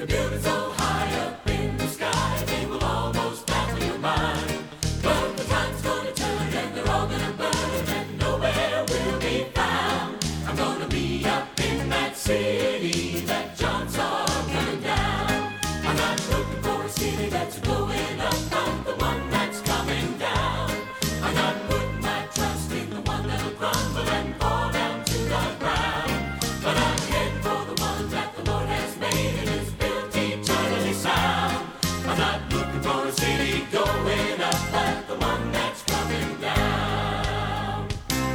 They're building so high up in the sky, they will almost baffle your mind. But the time's gonna turn and they're all gonna burn and nowhere will be found. I'm gonna be up in that city that John saw coming down. I'm not looking for a city that's going up, I'm the one that's coming down. I'm not putting my trust in the one that'll crumble and fall down to the ground. But I'm heading for the one that the Lord has made and is built eternally sound. I'm not looking for a city going up, but the one that's coming down.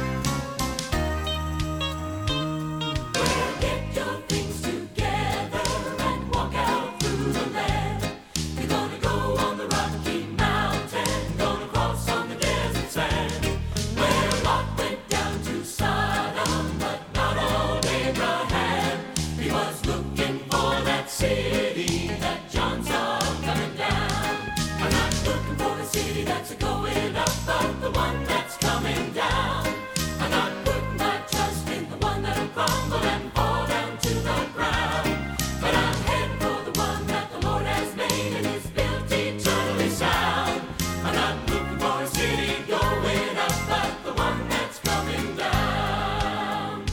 Well, get your things together and walk out through the land. You're gonna go on the Rocky Mountain, gonna cross on the desert sand. Well, Lot went down to Sodom, but not old Abraham. He was looking for that city that John saw coming down. I'm not looking for a city that's going up, but the one that's coming down. I'm not putting my trust in the one that'll crumble and fall down to the ground. But I'm heading for the one that the Lord has made and is built eternally sound. I'm not looking for a city going up, but the one that's coming down.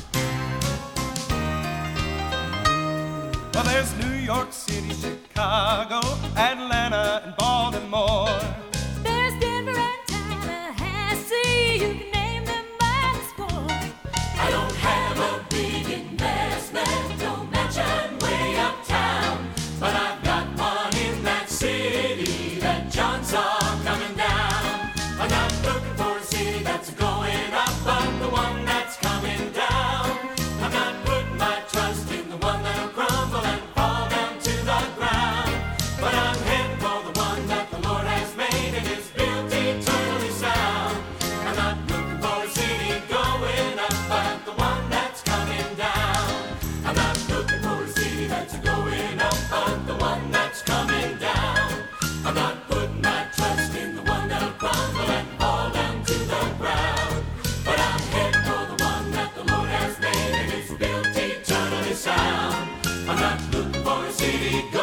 Well, there's New York City, Chicago, Atlanta, and Baltimore. There's Denver and Tallahassee, you can name them by the score. I don't have a big investment, no mansion way uptown, but I've got one in that city that John saw coming down. I'm not looking for a city that's going up, but the one that's coming down. I'm not putting my trust in the one that'll crumble and fall down to the ground. But I'm heading for the one that the Lord has made and is built eternally sound. I'm not looking for a city going up, but the one that's coming down. I'm not looking for a city that's going up, but the one that's coming down. I'm not putting my trust in the one that'll crumble and fall down to the ground. But I'm heading for the one that the Lord has made and is built eternally sound. I'm not looking for a city